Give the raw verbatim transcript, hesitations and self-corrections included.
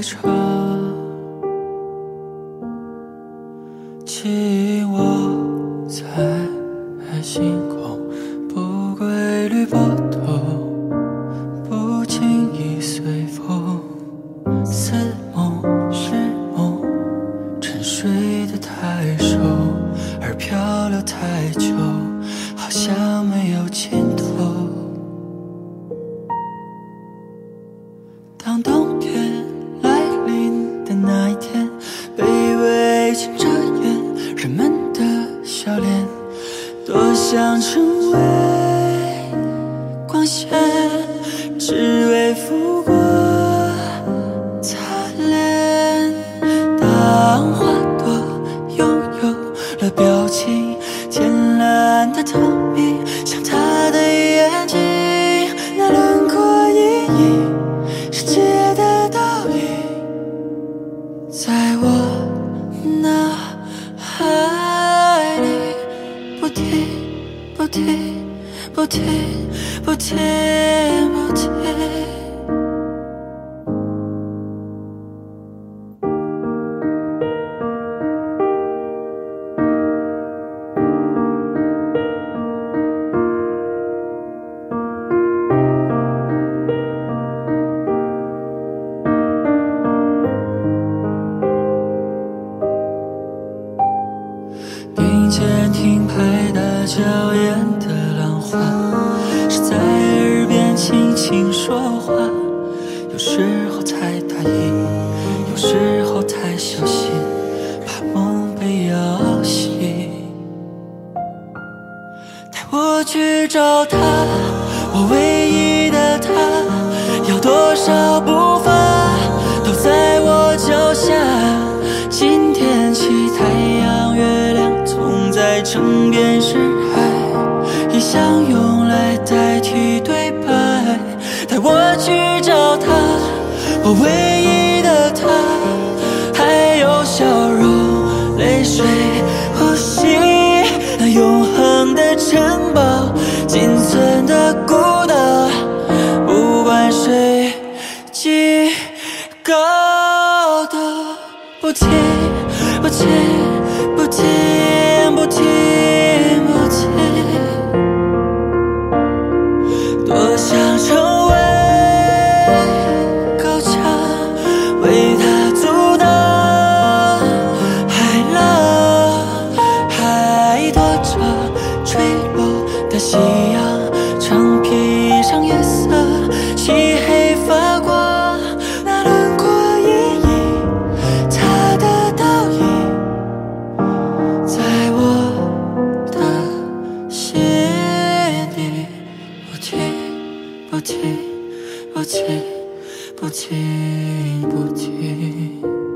车，记忆我在星空不规律波动，不经意随风，似梦是梦，沉睡得太熟，而漂流太久，好像没有尽头。当冬天来临的那一天，卑微亲着眼，人们的笑脸，多想成为光线，只为拂过擦脸。当花朵拥有了表情，天蓝的透明，像他的眼睛，那轮廓阴影，世界的倒影，在我脑海里不停不停不停不停不停。并肩听拍打脚印的浪花，是在耳边轻轻说话，有时候太大意，有时候太小心，怕梦被摇醒。带我去找他，我唯一的他，要多少步伐都在我脚下。今天起太阳月亮总在城边是海，意象用来代替对白。带我去找他，我唯一的他，还有笑容泪水呼吸，那永恒的城堡，仅存的孤岛，不管谁极高的不停不停不停不停不停，多想成为高墙，为他阻挡海浪，还躲着坠落的夕阳，常披上夜色，漆黑发光，那轮廓阴影，他的倒影，在我的心里不停不停不停不停不停。